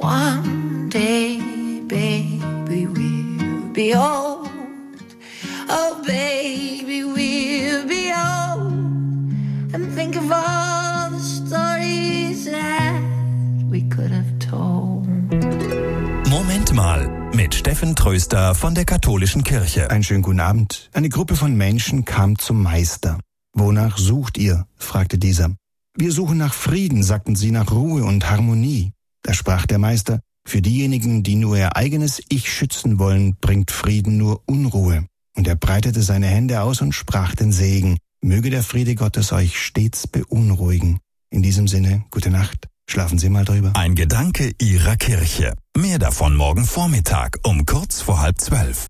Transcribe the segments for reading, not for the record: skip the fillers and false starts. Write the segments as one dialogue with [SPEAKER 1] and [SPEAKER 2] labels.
[SPEAKER 1] One day, baby, we'll be old. Oh, baby, we'll be old. And think of all the stories that we could have told.
[SPEAKER 2] Moment mal, mit Steffen Tröster von der Katholischen Kirche.
[SPEAKER 3] Einen schönen guten Abend. Eine Gruppe von Menschen kam zum Meister. Wonach sucht ihr? Fragte dieser. Wir suchen nach Frieden, sagten sie, nach Ruhe und Harmonie. Da sprach der Meister, für diejenigen, die nur ihr eigenes Ich schützen wollen, bringt Frieden nur Unruhe. Und er breitete seine Hände aus und sprach den Segen. Möge der Friede Gottes euch stets beunruhigen. In diesem Sinne, gute Nacht. Schlafen Sie mal drüber.
[SPEAKER 2] Ein Gedanke Ihrer Kirche. Mehr davon morgen Vormittag um kurz vor 11:30.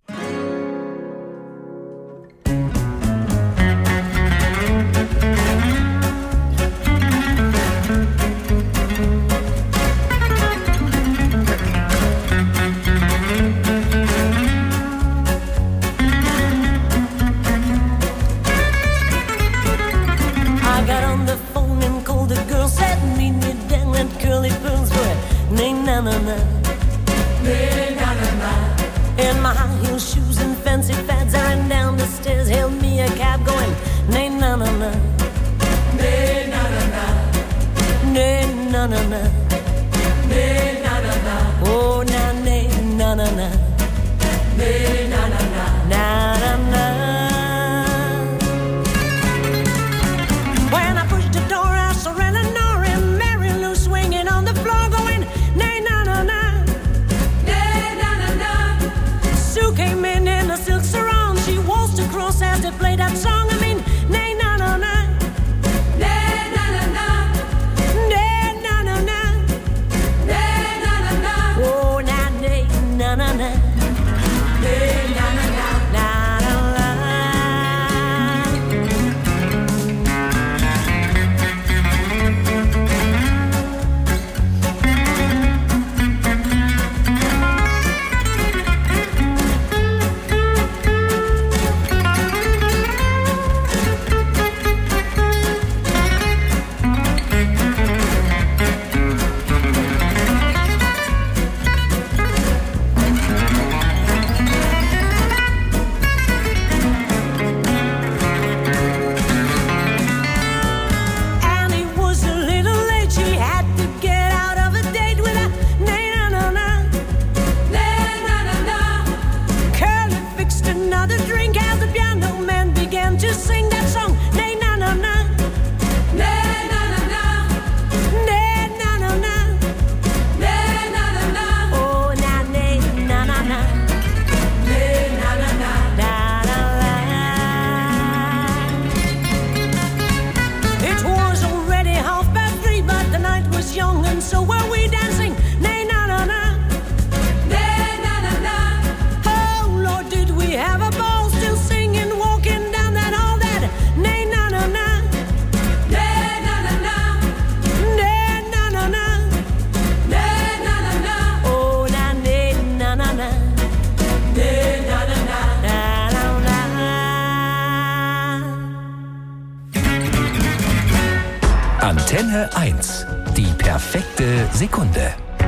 [SPEAKER 4] In my high heel shoes and fancy fads, I ran down the stairs, hailed me a cab going, nay na na na, nay na na na, nay na na na, nay na na na, oh na nay na na na, nay na na na, na na na. When I pushed the door, I saw Eleanor and Mary Lou swinging on the floor going, nay na na na. Sue came in a silk sarong. She waltzed across as they played that song. I mean, nay na na na, nay na na na, nay na na na, nay na na na. Oh na nay na na na, nay na na na, na na na.
[SPEAKER 2] Antenne 1. Die perfekte Sekunde.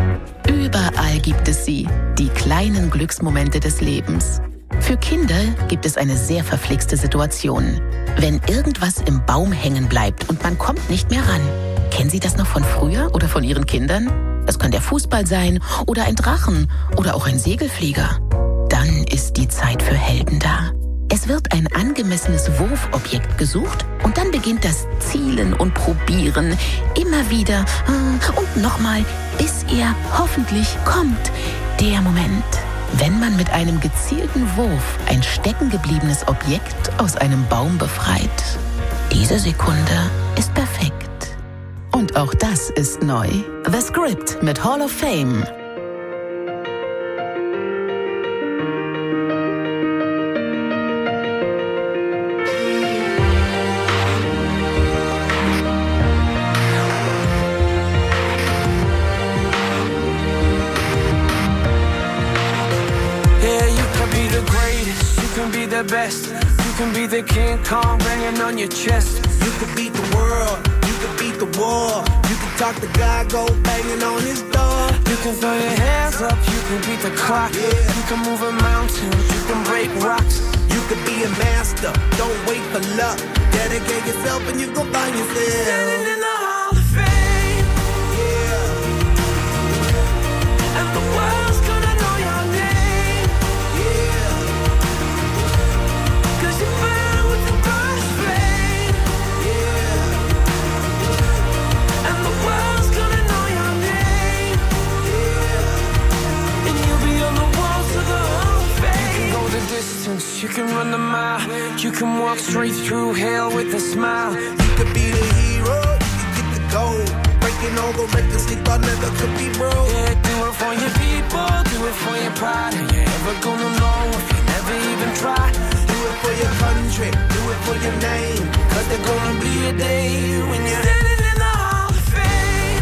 [SPEAKER 5] Überall gibt es sie, die kleinen Glücksmomente des Lebens. Für Kinder gibt es eine sehr verflixte Situation. Wenn irgendwas im Baum hängen bleibt und man kommt nicht mehr ran. Kennen Sie das noch von früher oder von Ihren Kindern? Es kann der Fußball sein oder ein Drachen oder auch ein Segelflieger. Dann ist die Zeit für Helden da. Es wird ein angemessenes Wurfobjekt gesucht und dann beginnt das Zielen und Probieren. Immer wieder und nochmal, bis er hoffentlich kommt. Der Moment, wenn man mit einem gezielten Wurf ein steckengebliebenes Objekt aus einem Baum befreit. Diese Sekunde ist perfekt. Und auch das ist neu. The Script mit Hall of Fame.
[SPEAKER 6] The best. You can be the King Kong banging on your chest.
[SPEAKER 7] You could beat the world, you could beat the war. You could talk to God, go banging on his door.
[SPEAKER 6] You can throw your hands up, you can beat the clock. You can move a mountain, you can break rocks.
[SPEAKER 7] You could be a master, don't wait for luck. Dedicate yourself and you gon' find yourself
[SPEAKER 6] standing in the Hall of Fame. Yeah. And the world's gonna know your name. Yeah. 'Cause you burn with the brightest flame. Yeah. And the world's gonna know your name. Yeah. And you'll be on the walls of the Hall of Fame. You can go the distance, you can run the mile. You can walk straight through hell with a smile.
[SPEAKER 7] You could be the hero, you could get the gold. Breaking all the records they thought never could be broke.
[SPEAKER 6] Yeah, do it for your people, do it for your pride. Are you ever gonna know if you never even try?
[SPEAKER 7] Do it for your country, do it for your name. 'Cause there's gonna be a day when you're
[SPEAKER 6] standing in the Hall of Fame.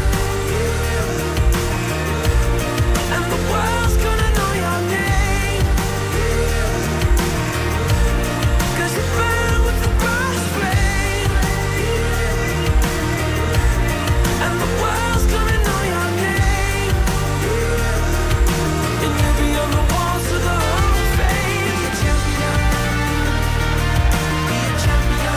[SPEAKER 6] Yeah. And the world's gonna know your name. Yeah. 'Cause you burn with the brightest flame. Yeah. And the world's gonna know your name. Yeah. And you'll be on the walls of the Hall of Fame. Be a champion. Be a champion.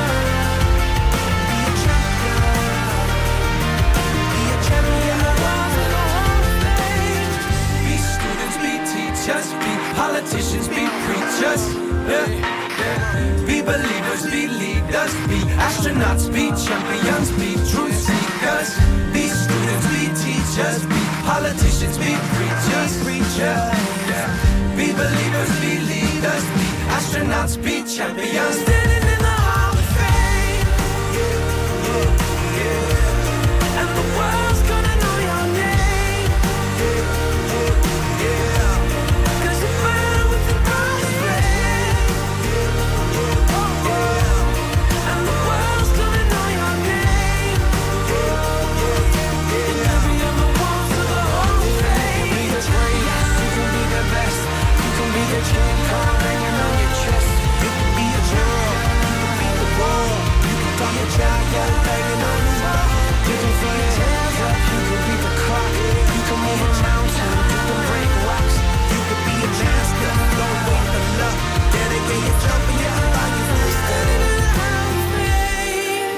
[SPEAKER 6] Be a champion. Be a champion. The walls of the Hall of Fame. Be students, be teachers, be politicians, be preachers. Yeah. Be believers, be leaders, be astronauts, be champions, be truth seekers. Be students, be teachers, be politicians, be preachers, yeah. Be believers, be leaders, be astronauts, be champions. Standing in the Hall of Fame. Yeah, yeah, yeah. And the world's gonna know your name. Yeah, yeah, yeah. 'Cause you burn with the brightest flame. And the world's gonna know your name. And you'll be on the walls of the Hall of Fame. You can be the greatest, you can be the best. You can be the king, come hanging on your chest.
[SPEAKER 7] You can be a hero, you can be the world. You can call your champion, hanging on the wall.
[SPEAKER 6] You can throw your hands up, you can beat the clock. You can move a mountain, you can break rocks.
[SPEAKER 7] You could be a master, don't wait for luck. Dedicate yourself and you can find yourself standing in the Hall of Fame.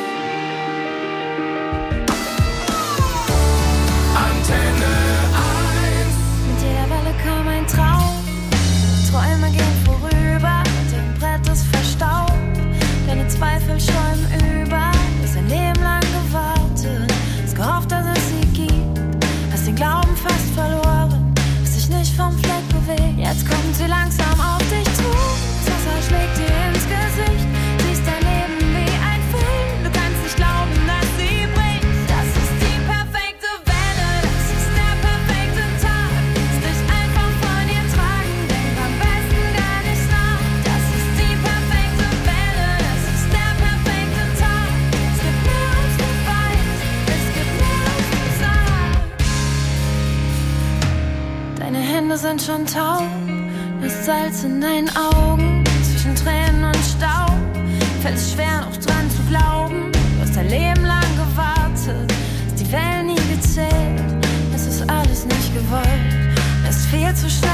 [SPEAKER 6] Antenne 1.
[SPEAKER 8] Mit jeder Welle kam ein Traum. Träume gehen vorüber, dein Brett ist verstaubt. Deine Zweifel schäumen über, du hast ein Leben lang gewartet. Hast gehofft, dass es sie gibt, hast den Glauben fast verloren. Hast dich nicht vom Fleck bewegt, jetzt kommt sie langsam auf dich zu. Das Wasser schlägt dir ins Gesicht, siehst dein Leben wie ein Film. Du kannst nicht glauben, dass sie bricht. Das ist die perfekte Welle, das ist der perfekte Tag. Lass dich einfach von ihr tragen, denk am besten gar nicht nach. Das ist die perfekte Welle, das ist der perfekte Tag. Es gibt mehr als Beweis, es gibt mehr als gesagt. Deine Hände sind schon taub, das Salz in deinen Augen. Zwischen Tränen und Staub fällt es schwer noch dran zu glauben. Du hast dein Leben lang gewartet, hast die Wellen nie gezählt. Es ist alles nicht gewollt, es ist viel zu schnell